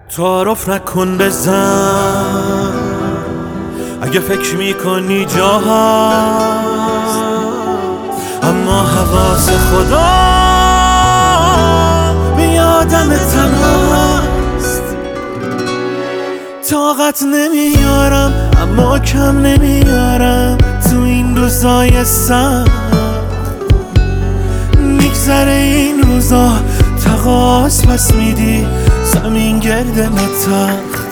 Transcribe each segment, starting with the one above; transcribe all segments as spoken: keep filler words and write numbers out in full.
تعارف نکن بزن اگه فکر میکنی جا هست، اما حواس خدا به آدم تنهاست. طاقت نمیارم اما کم نمیارم تو این روزای سخت. میگذره این روزا تقاس پس میدی زمین گرد تخت.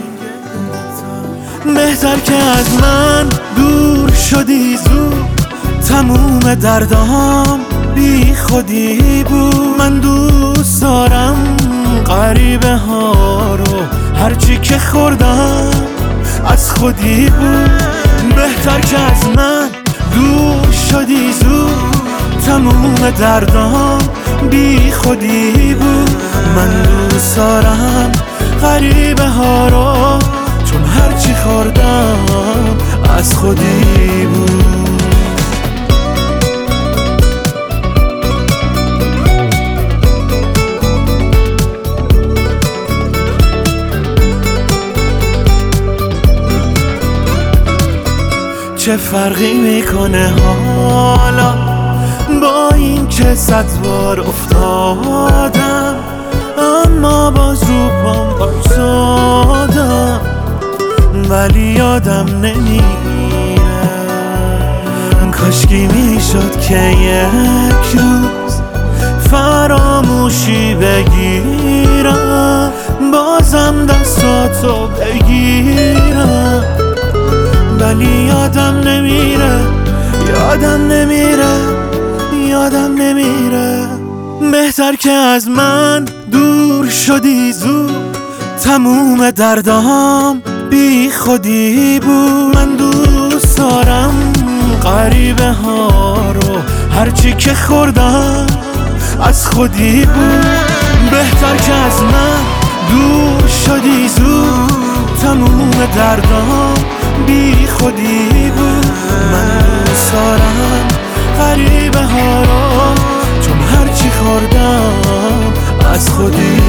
بهتر که از من دور شدی زود، تموم دردام بی خودی بود. من دوست دارم غریبه ها رو، هرچی که خوردم از خودی بود. بهتر که از من دور شدی زود، تموم دردام بی خودی بود. من دوست دارم غریبه ها رو، چون هرچی خوردم از خودی بود. چه فرقی میکنه حالا با این که صد بار افتادم، اما باز رو پام بایستادم. ولی یادم نمیره کاشکی میشد که یک روز فراموشی بگیرم، بازم دستاتو بگیرم. ولی یادم نمیره یادم نمیره یادم نمیره. بهتر که از من دور شدی زود، تموم دردام بی خودی بود. من دوست دارم غریبه ها رو، هرچی که خوردم از خودی بود. بهتر که از من دور شدی زود، تموم دردام بی خودی بود. من دوست دارم غریبه ها رو، چون هرچی خوردم از خودی